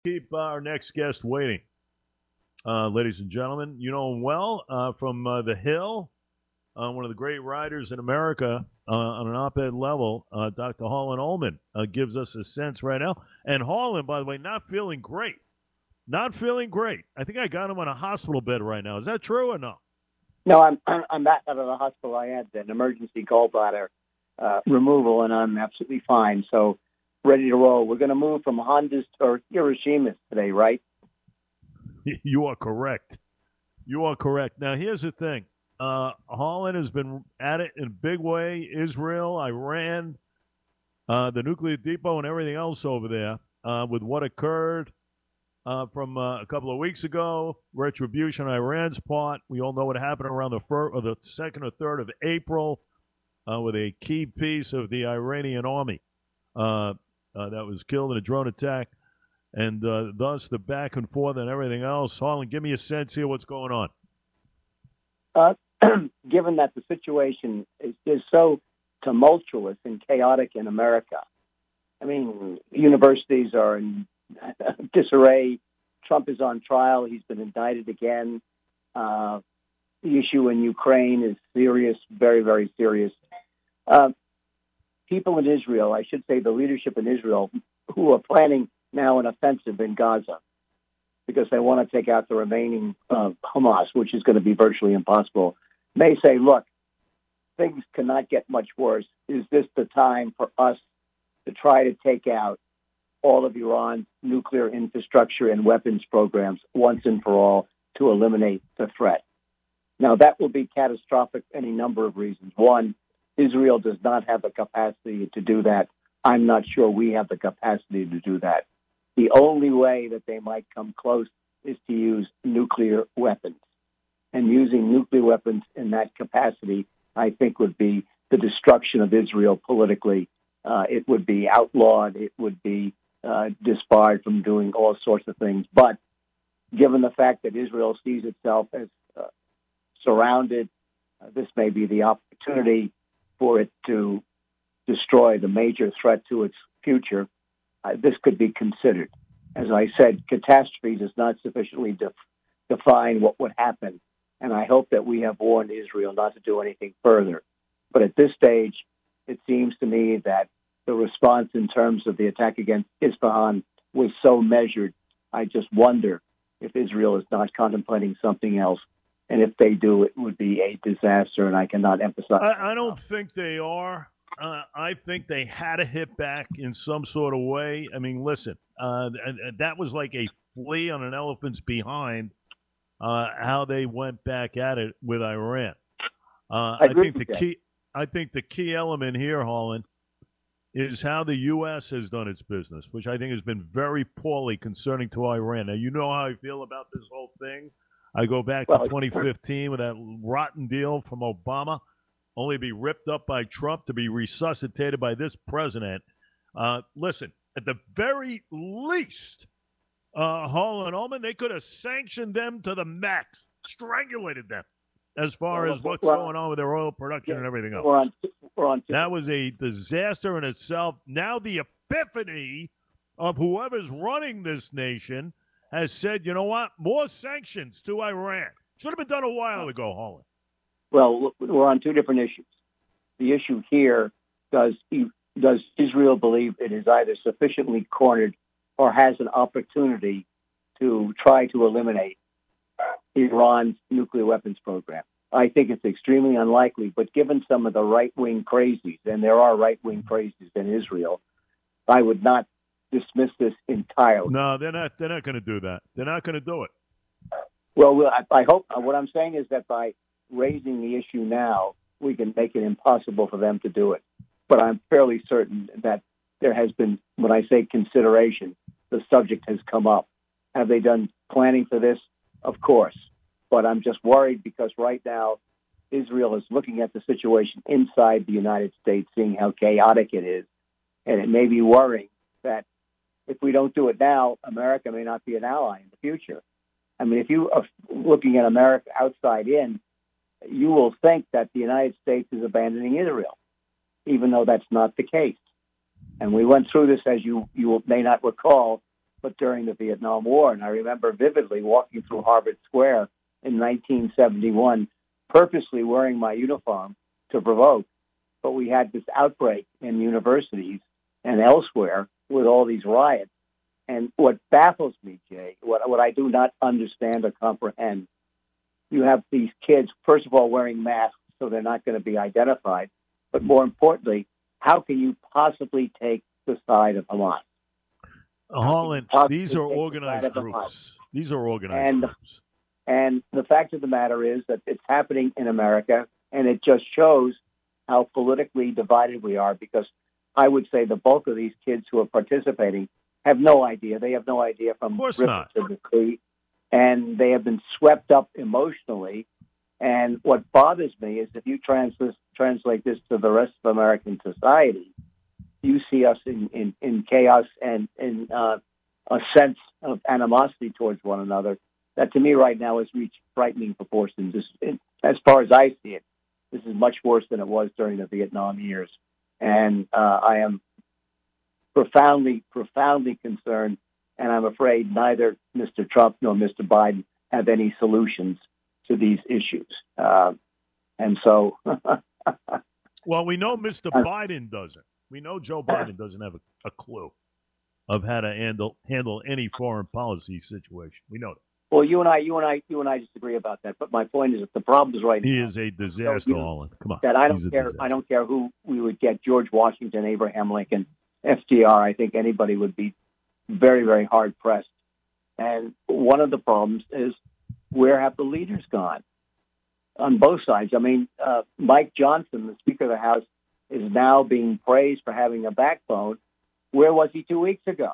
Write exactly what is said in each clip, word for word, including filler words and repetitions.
Keep our next guest waiting. Uh, ladies and gentlemen, you know him well uh, from uh, The Hill, uh, one of the great writers in America uh, on an op ed level. Uh, doctor Harlan Ullman uh, gives us a sense right now. And Harlan, by the way, not feeling great. Not feeling great. I think I got him on a hospital bed right now. Is that true or no? No, I'm I'm, I'm back out of the hospital. I had an emergency gallbladder uh, removal, and I'm absolutely fine. So ready to roll. We're going to move from Hondas or Hiroshima today, right? You are correct. You are correct. Now, here's the thing. Uh, Holland has been at it in a big way. Israel, Iran, uh, the nuclear depot, and everything else over there uh, with what occurred uh, from uh, a couple of weeks ago. Retribution on Iran's part. We all know what happened around the first, or the second or third of April uh, with a key piece of the Iranian army uh, uh, that was killed in a drone attack. And uh, thus the back and forth and everything else. Harlan, give me a sense here what's going on. Uh, given that the situation is, is so tumultuous and chaotic in America, I mean, universities are in disarray. Trump is on trial. He's been indicted again. Uh, the issue in Ukraine is serious, very, very serious. Uh, people in Israel, I should say the leadership in Israel, who are planning now an offensive in Gaza because they want to take out the remaining uh, Hamas, which is going to be virtually impossible, may say, look, things cannot get much worse. Is this the time for us to try to take out all of Iran's nuclear infrastructure and weapons programs once and for all to eliminate the threat? Now, that will be catastrophic for any number of reasons. One, Israel does not have the capacity to do that. I'm not sure we have the capacity to do that. The only way that they might come close is to use nuclear weapons. And using nuclear weapons in that capacity, I think, would be the destruction of Israel politically. Uh, it would be outlawed. It would be uh, disbarred from doing all sorts of things. But given the fact that Israel sees itself as uh, surrounded, uh, this may be the opportunity for it to destroy the major threat to its future. Uh, this could be considered. As I said, catastrophe does not sufficiently def- define what would happen, and I hope that we have warned Israel not to do anything further. But at this stage, it seems to me that the response in terms of the attack against Isfahan was so measured, I just wonder if Israel is not contemplating something else. And if they do, it would be a disaster, and I cannot emphasize I, I don't think they are. Uh, I think they had to hit back in some sort of way. I mean, listen, uh, and, and that was like a flea on an elephant's behind. Uh, how they went back at it with Iran. Uh, I, I think the key. I think the key element here, Holland, is how the U S has done its business, which I think has been very poorly concerning to Iran. Now, you know how I feel about this whole thing. I go back well, to twenty fifteen with that rotten deal from Obama, only to be ripped up by Trump, to be resuscitated by this president. Uh, listen, at the very least, uh, Hall and Ullman, they could have sanctioned them to the max, strangulated them as far well, as what's well, going on with their oil production yeah, and everything else. We're on, we're on that was a disaster in itself. Now the epiphany of whoever's running this nation has said, you know what, more sanctions to Iran. Should have been done a while ago, Holland. Well, we're on two different issues. The issue here, does does Israel believe it is either sufficiently cornered or has an opportunity to try to eliminate Iran's nuclear weapons program? I think it's extremely unlikely, but given some of the right-wing crazies, and there are right-wing crazies in Israel, I would not dismiss this entirely. No, they're not. They're not going to do that. They're not going to do it. Well, I, I hope. What I'm saying is that by raising the issue now, we can make it impossible for them to do it. But I'm fairly certain that there has been, when I say consideration, the subject has come up. Have they done planning for this? Of course. But I'm just worried because right now Israel is looking at the situation inside the United States, seeing how chaotic it is. And it may be worrying that if we don't do it now, America may not be an ally in the future. I mean, if you are looking at America outside in, you will think that the United States is abandoning Israel, even though that's not the case. And we went through this, as you, you may not recall, but during the Vietnam War. And I remember vividly walking through Harvard Square in nineteen seventy-one, purposely wearing my uniform to provoke. But we had this outbreak in universities and elsewhere with all these riots. And what baffles me, Jay, what, what I do not understand or comprehend, you have these kids, first of all, wearing masks so they're not going to be identified. But more importantly, how can you possibly take the side of Hamas? Holland, these are organized groups. These are organized and, groups. And the fact of the matter is that it's happening in America, and it just shows how politically divided we are, because I would say the bulk of these kids who are participating have no idea. They have no idea from the river to the sea, and they have been swept up emotionally. And what bothers me is if you trans- translate this to the rest of American society, you see us in, in, in chaos and in uh, a sense of animosity towards one another that to me right now has reached frightening proportions. This, it, as far as I see it, this is much worse than it was during the Vietnam years. And uh, I am profoundly, profoundly concerned, and I'm afraid neither Mister Trump nor Mister Biden have any solutions to these issues. Uh, and so... Well, we know Mister Biden doesn't. We know Joe Biden doesn't have a, a clue of how to handle handle any foreign policy situation. We know that. Well, you and I, you and I, you and I disagree about that. But my point is that the problem is right he now. He is a disaster, Holland. Come on. That I don't He's care. I don't care who we would get. George Washington, Abraham Lincoln, F D R. I think anybody would be very, very hard pressed. And one of the problems is where have the leaders gone on both sides? I mean, uh, Mike Johnson, the Speaker of the House, is now being praised for having a backbone. Where was he two weeks ago?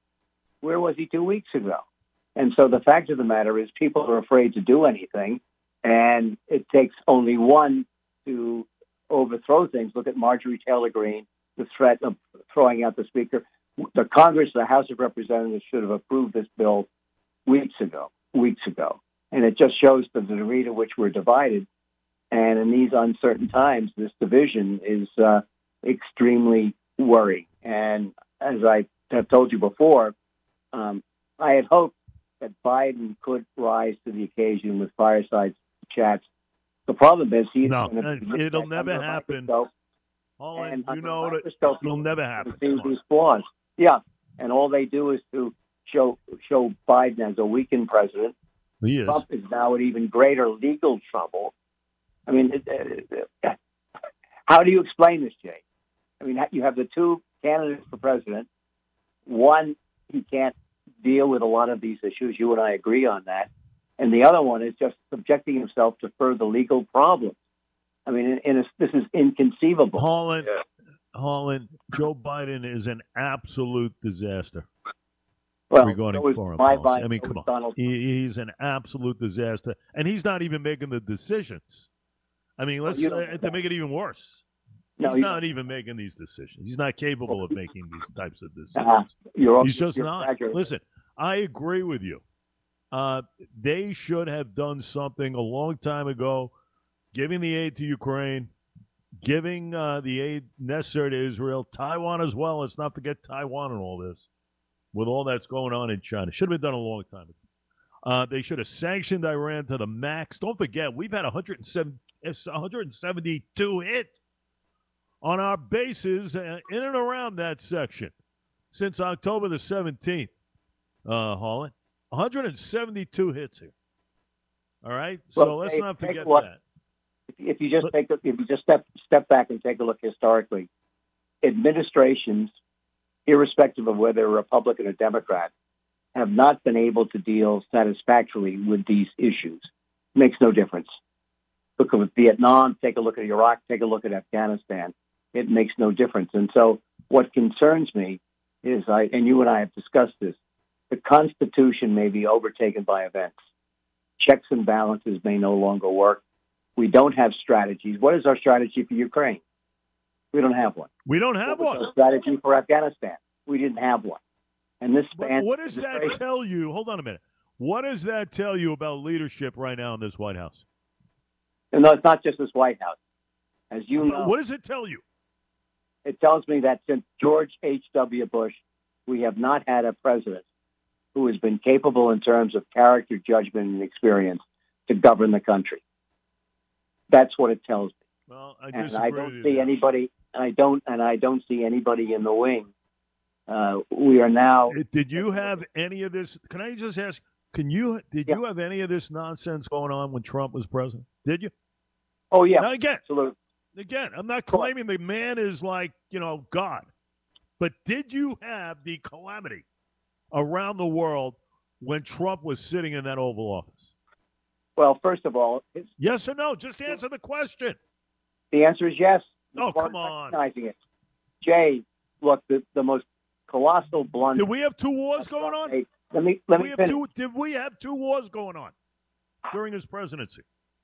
Where was he two weeks ago? And so the fact of the matter is people are afraid to do anything, and it takes only one to overthrow things. Look at Marjorie Taylor Greene, the threat of throwing out the Speaker. The Congress, the House of Representatives should have approved this bill weeks ago, weeks ago. And it just shows the degree to which we're divided. And in these uncertain times, this division is uh, extremely worrying. And as I have told you before, um, I had hoped that Biden could rise to the occasion with fireside chats. The problem is he's no, going to it'll never happen. Holland, you know that it'll never happen. These flaws, yeah, and all they do is to show show Biden as a weakened president. He is. Trump is now in even greater legal trouble. I mean, it, it, how do you explain this, Jay? I mean, you have the two candidates for president. One, he can't deal with a lot of these issues. You and I agree on that. And the other one is just subjecting himself to further legal problems. I mean, in, in a, this is inconceivable. Holland, yeah. Holland, Joe Biden is an absolute disaster. Well, regarding so foreign my policy. Biden, I mean, come on. Donald He, he's an absolute disaster. And he's not even making the decisions. I mean, let's well, uh, to make it even worse. No, he's you not even making these decisions. He's not capable of making these types of decisions. Uh, you're, he's just you're not. accurate. Listen, I agree with you. Uh, they should have done something a long time ago, giving the aid to Ukraine, giving uh, the aid necessary to Israel, Taiwan as well. Let's not forget Taiwan and all this, with all that's going on in China. Should have been done a long time ago. Uh, they should have sanctioned Iran to the max. Don't forget, we've had one hundred seventy-two hit on our bases in and around that section since October the seventeenth, uh, Holland. one hundred seventy-two hits here. All right? Well, so let's hey, not forget what, that. If you just but, take a, if you just step step back and take a look historically, administrations, irrespective of whether they're Republican or Democrat, have not been able to deal satisfactorily with these issues. Makes no difference. Look at Vietnam, take a look at Iraq, take a look at Afghanistan. It makes no difference. And so what concerns me is, I and you and I have discussed this, the Constitution may be overtaken by events. Checks and balances may no longer work. We don't have strategies. What is our strategy for Ukraine? We don't have one. We don't have what one. Our strategy for Afghanistan? We didn't have one. And this But what does that tell you? Hold on a minute. What does that tell you about leadership right now in this White House? No, it's not just this White House. As you know, what does it tell you? It tells me that since George H W. Bush, we have not had a president who has been capable in terms of character, judgment, and experience to govern the country. That's what it tells me. Well, I and disagree I don't with see you. anybody. I don't, and I don't see anybody in the wing. Uh, we are now. Did you have any of this? Can I just ask? Can you did Yeah. you have any of this nonsense going on when Trump was president? Did you? Oh yeah. Now again, Absolutely. again, I'm not claiming the man is like you know God, but did you have the calamity around the world when Trump was sitting in that Oval Office? Well, first of all, it's, Yes or no? Just answer the question. the answer is yes. Oh, We're come on. recognizing it. Jay, look, the, the most colossal blunder. Did we have two wars going on? Hey, let me let Did me we have finish. two, did we have two wars going on during his presidency?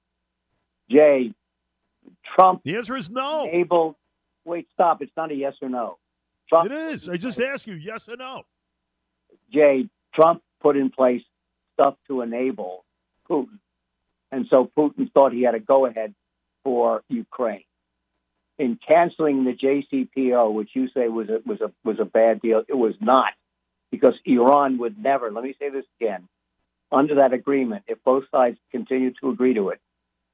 Jay, Trump The answer is no. enabled. Wait, stop. It's not a yes or no. Trump It is. I just asked you yes or no. Jay, Trump put in place stuff to enable Putin. And so Putin thought he had a go-ahead for Ukraine. In canceling the J C P O, which you say was a, was a, was a bad deal, it was not, because Iran would never, let me say this again, under that agreement, if both sides continue to agree to it,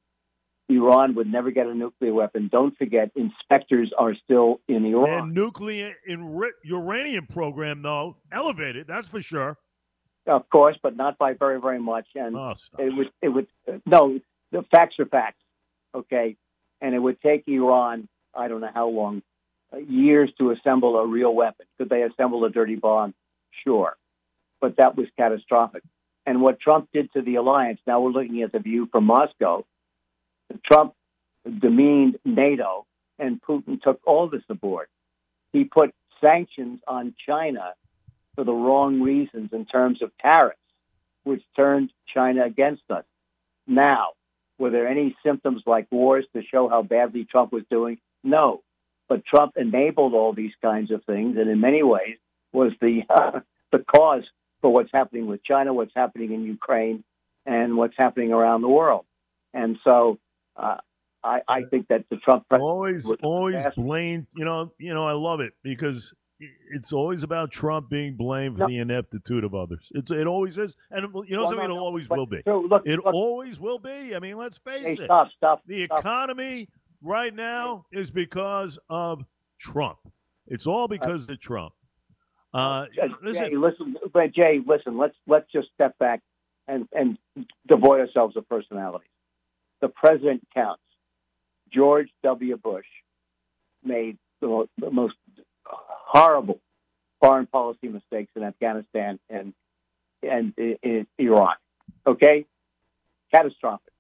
Iran would never get a nuclear weapon. Don't forget, inspectors are still in Iran. And nuclear enri- uranium program, though, elevated, that's for sure. Of course, but not by very, very much. And Oh, stop. it would, it would, no, the facts are facts, okay? And it would take Iran, I don't know how long, uh, years to assemble a real weapon. Could they assemble a dirty bomb? Sure. But that was catastrophic. And what Trump did to the alliance, now we're looking at the view from Moscow, Trump demeaned NATO, and Putin took all this aboard. He put sanctions on China for the wrong reasons in terms of tariffs, which turned China against us. Now, were there any symptoms like wars to show how badly Trump was doing? No. But Trump enabled all these kinds of things, and in many ways was the uh, the cause for what's happening with China, what's happening in Ukraine, and what's happening around the world. And so uh, I, I think that the Trump president Always, was always fast- blamed. You know, you know. I love it because it's always about Trump being blamed for No. the ineptitude of others. It's it always is, and it, you know Well, something. no, It no, always but- will be. So look, It look, always will be. I mean, let's face hey, it. stop, stop. The stop. economy right now is because of Trump. It's all because of Trump. Uh, Jay, listen, Jay, listen, but Jay, listen. Let's let's just step back and and devoid ourselves of personalities. The president counts. George W. Bush made the, mo- the most horrible foreign policy mistakes in Afghanistan and and in, in Iraq. Okay, catastrophic.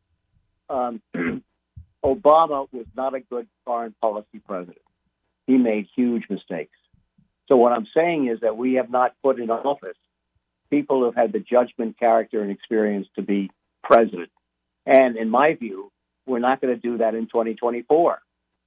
Um, Obama was not a good foreign policy president. He made huge mistakes. So what I'm saying is that we have not put in office people who have had the judgment, character, and experience to be president. And in my view, we're not going to do that in twenty twenty-four.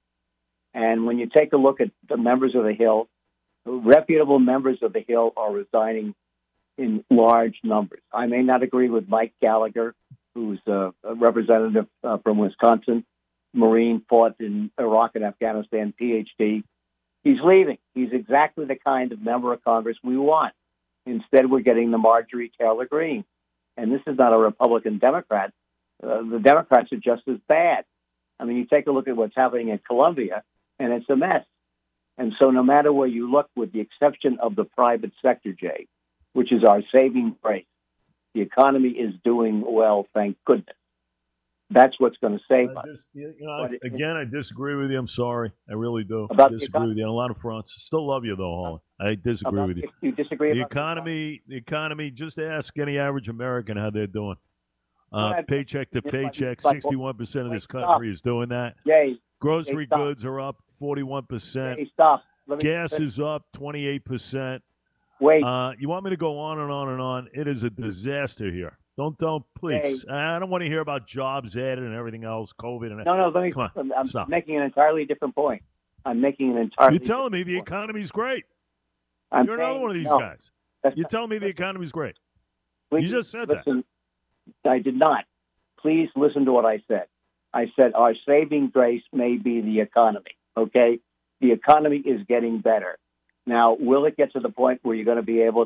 And when you take a look at the members of the Hill, reputable members of the Hill are resigning in large numbers. I may not agree with Mike Gallagher, who's a, a representative uh, from Wisconsin, Marine, fought in Iraq and Afghanistan, P H D. He's leaving. He's exactly the kind of member of Congress we want. Instead, we're getting the Marjorie Taylor Greene. And this is not a Republican Democrat. Uh, the Democrats are just as bad. I mean, you take a look at what's happening in Colombia, and it's a mess. And so no matter where you look, with the exception of the private sector, Jay, which is our saving grace, the economy is doing well, thank goodness. That's what's going to save I us. dis- you know, But it- again, I disagree with you. I'm sorry. I really do. About I the disagree economy? with you on a lot of fronts. Still love you, though, Holly. I disagree About- with you. You disagree The about economy, the economy, just ask any average American how they're doing. Uh, ahead. paycheck to It's like- paycheck, it's like- sixty-one percent of this Wait, country is doing that. Jay, Grocery Hey, stop. goods are up forty-one percent. Jay, stop. Let me Gas is up twenty-eight percent. wait. Uh, you want me to go on and on and on? It is a disaster here. Don't, don't, please. I don't want to hear about jobs added and everything else, COVID. And no, no. Let me. Come on, I'm stop. making an entirely different point. I'm making an entirely. You're telling me the different point. economy's great. I'm You're another saying- one of these no, guys. that's You're not- telling me the economy's great. Please You just said that. listen, I did not. Please listen to what I said. I said our saving grace may be the economy. Okay, the economy is getting better. Now, will it get to the point where you're going to be able to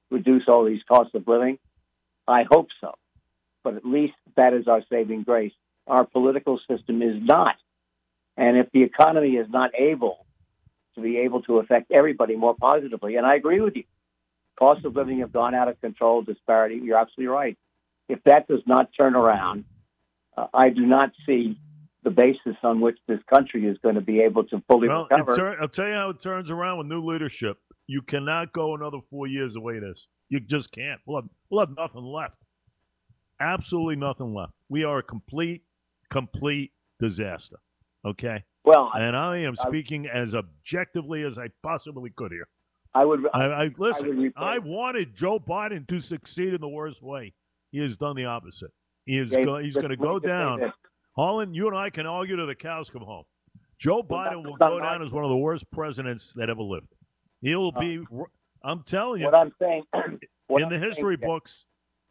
reduce all these costs of living? I hope so. But at least that is our saving grace. Our political system is not. And if the economy is not able to be able to affect everybody more positively, and I agree with you, costs of living have gone out of control, disparity, you're absolutely right. If that does not turn around, uh, I do not see the basis on which this country is going to be able to fully well, recover. Tur- I'll tell you how it turns around with new leadership. You cannot go another four years the way it is. You just can't. We'll have, we'll have nothing left. Absolutely nothing left. We are a complete, complete disaster. Okay? Well, and I am I, speaking as objectively as I possibly could here. I would. I, I listen. I, I wanted Joe Biden to succeed in the worst way. He has done the opposite. He is. Dave, go, he's going to go down. Holland, you and I can argue till the cows come home. Joe Biden will go down as one of the worst presidents that ever lived. He'll be. Uh, I'm telling you. What I'm saying what in I'm the history saying, books.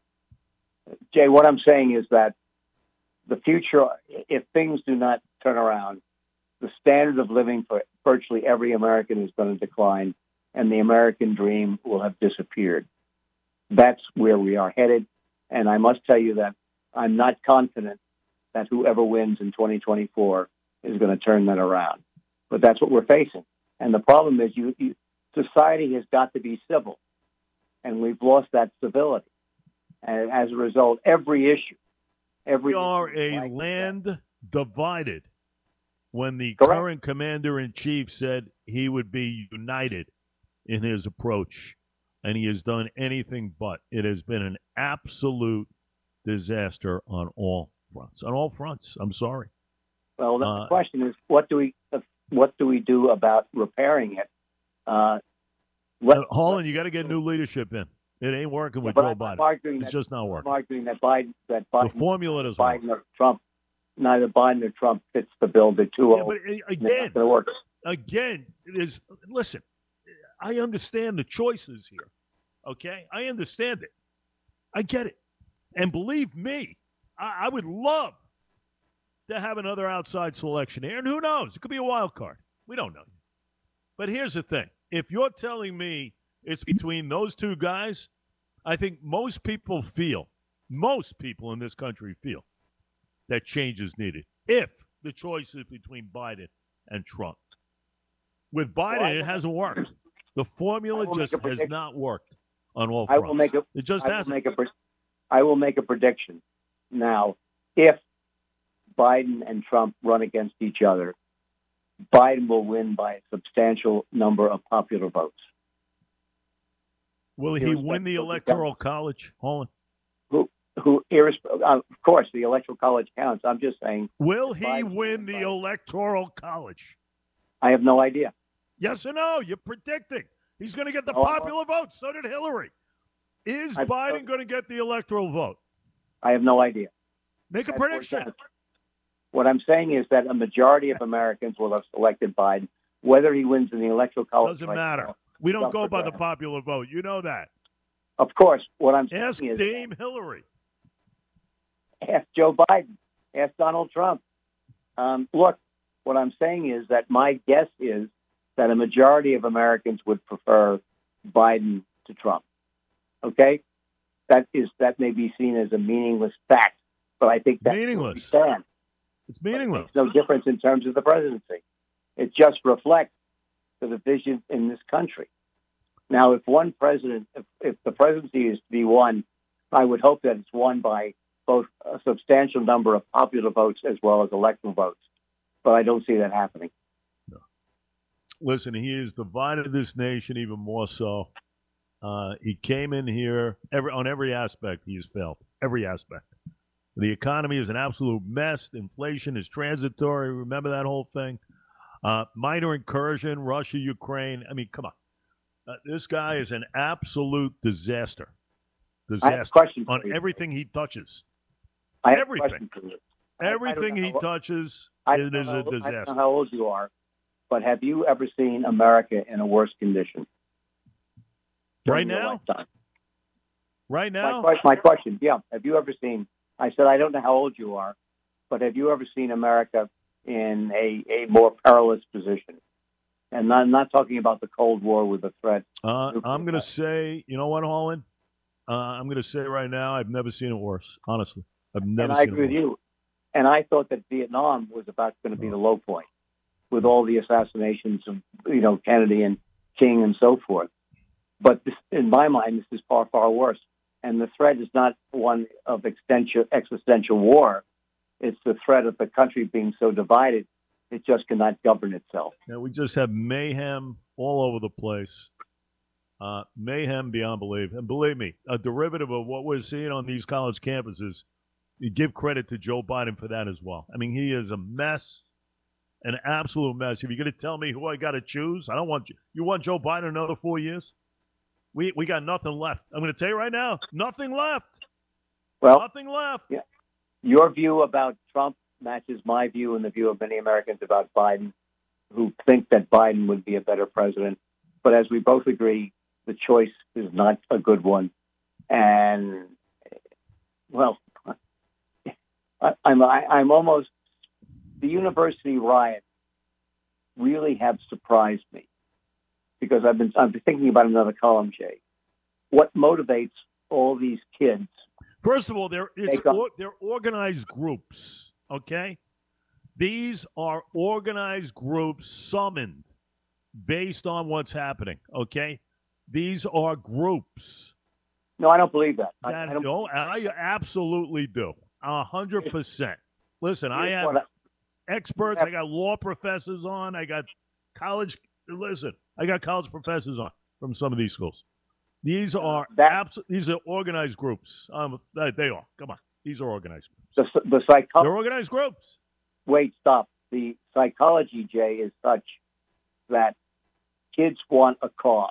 Jay, what I'm saying is that the future, if things do not turn around, the standard of living for virtually every American is going to decline, and the American dream will have disappeared. That's where we are headed. And I must tell you that I'm not confident that whoever wins in twenty twenty-four is going to turn that around. But that's what we're facing. And the problem is you, you society has got to be civil, and we've lost that civility. And as a result, every issue, every we are issue a like land that. divided. When the Correct. current commander-in-chief said he would be united in his approach, and he has done anything but. It has been an absolute disaster on all fronts. On all fronts. I'm sorry. Well, the uh, question is, what do we what do we do about repairing it? Uh, let, Holland, you got to get new leadership in. It ain't working with Joe I'm Biden. It's that, just not working. I'm arguing that Biden, that Biden, the formula doesn't Biden work. or Trump, neither Biden or Trump fits the bill. They're too yeah, old. But again, work. again, it is. Listen, I understand the choices here. Okay, I understand it. I get it, and believe me, I, I would love to have another outside selection here. And who knows? It could be a wild card. We don't know. But here's the thing: if you're telling me it's between those two guys, I think most people feel, most people in this country feel that change is needed if the choice is between Biden and Trump. With Biden, well, it hasn't worked. The formula just has not worked on all fronts. I will make a, it just I hasn't. Will make a, I will make a prediction. Now, if Biden and Trump run against each other, Biden will win by a substantial number of popular votes. Will he win the Electoral College, Holland? Who, who, uh, of course, the Electoral College counts. I'm just saying. Will he win the Electoral College? I have no idea. Yes or no? You're predicting. He's going to get the oh, popular vote. So did Hillary. Is I, Biden going to get the electoral vote? I have no idea. Make a That's prediction. What I'm saying is that a majority of Americans will have selected Biden. Whether he wins in the Electoral College doesn't matter. Now, we don't go by the popular vote. You know that. Of course. What I'm saying Ask is Dame Hillary. Ask Joe Biden. Ask Donald Trump. Um, look, what I'm saying is that my guess is that a majority of Americans would prefer Biden to Trump. Okay? That is that may be seen as a meaningless fact, but I think that's meaningless. Where we stand. It's meaningless. It makes no difference in terms of the presidency. It just reflects the division in this country. Now, if one president, if, if the presidency is to be won, I would hope that it's won by both a substantial number of popular votes as well as electoral votes. But I don't see that happening. No. Listen, he has divided this nation even more so. Uh, he came in here every, on every aspect. He has failed every aspect. The economy is an absolute mess. Inflation is transitory. Remember that whole thing? Uh, minor incursion, Russia, Ukraine. I mean, come on. Uh, this guy is an absolute disaster. Disaster on you. everything he touches. I have everything. A question for you. Everything I, I he how, touches, I it is how, a disaster. I don't know how old you are, but have you ever seen America in a worse condition? Right now? Right now? My, my question, yeah. Have you ever seen, I said, I don't know how old you are, but have you ever seen America in a, a more perilous position? And I'm not talking about the Cold War with the threat. Uh, I'm going to say, you know what, Holland? Uh, I'm going to say right now, I've never seen it worse. Honestly, I've never and seen I agree it with worse. you. And I thought that Vietnam was about going to be the low point, with all the assassinations of, you know, Kennedy and King and so forth. But this, in my mind, this is far, far worse. And the threat is not one of existential, existential war. It's the threat of the country being so divided, it just cannot govern itself. Yeah, we just have mayhem all over the place. Uh, mayhem beyond belief. And believe me, a derivative of what we're seeing on these college campuses, you give credit to Joe Biden for that as well. I mean, he is a mess, an absolute mess. If you're going to tell me who I got to choose, I don't want you. You want Joe Biden another four years? We we got nothing left. I'm going to tell you right now, nothing left. Well, nothing left. Yeah. Your view about Trump matches my view and the view of many Americans about Biden, who think that Biden would be a better president. But as we both agree, the choice is not a good one. And, well, I, I'm, I, I'm almost, the university riots really have surprised me, because I've been, I've been thinking about another column, Jay. What motivates all these kids? First of all, they're, it's, or, they're organized groups, okay? These are organized groups summoned based on what's happening, okay? These are groups. No, I don't believe that. that I, I, don't, no, I absolutely do. A hundred percent. Listen, I have I, experts. I got law professors on. I got college. Listen, I got college professors on from some of these schools. These are that, abs- These are organized groups. Um, they are. Come on, these are organized groups. The, the psychology. They're organized groups. Wait, stop. The psychology, Jay, is such that kids want a cause,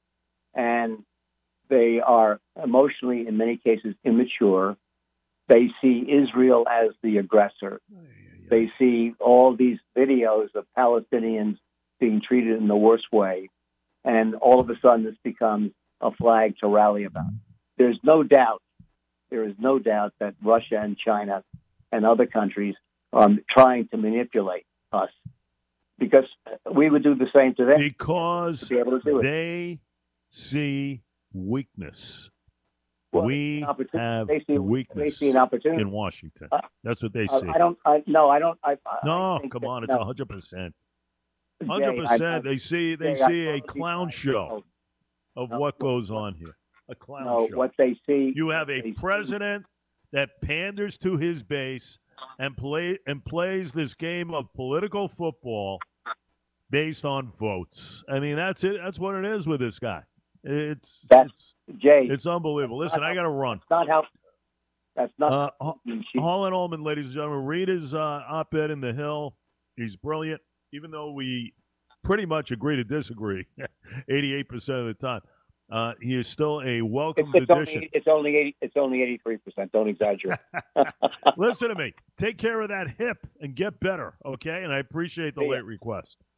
and they are emotionally, in many cases, immature. They see Israel as the aggressor. They see all these videos of Palestinians being treated in the worst way, and all of a sudden this becomes a flag to rally about. There's no doubt, there is no doubt that Russia and China and other countries are trying to manipulate us, because we would do the same to them. Because to be able to do it. They see weakness. Well, we have they see, weakness they see an opportunity in Washington. Uh, That's what they see. I don't. I, no, I don't. I, I no, I come that, on, it's a no. hundred percent. Jay, Hundred I- I- percent. They see. They Jay, I see a totally- clown show of No, what no, goes on here. A clown No, show. what they see. You have a they president that panders to his base and play and plays this game of political football based on votes. I mean, that's it. That's what it is with this guy. It's That's, it's Jay. it's unbelievable. Listen, I got to run. That's not how. That's not. Uh, how she, Holland Ullman, ladies and gentlemen, read his uh, op-ed in The Hill. He's brilliant, even though we pretty much agree to disagree eighty-eight percent of the time. Uh, he is still a welcome it's, it's addition. only it's only eighty. It's only eighty-three percent. Don't exaggerate. Listen to me. Take care of that hip and get better, okay? And I appreciate the See ya. late request.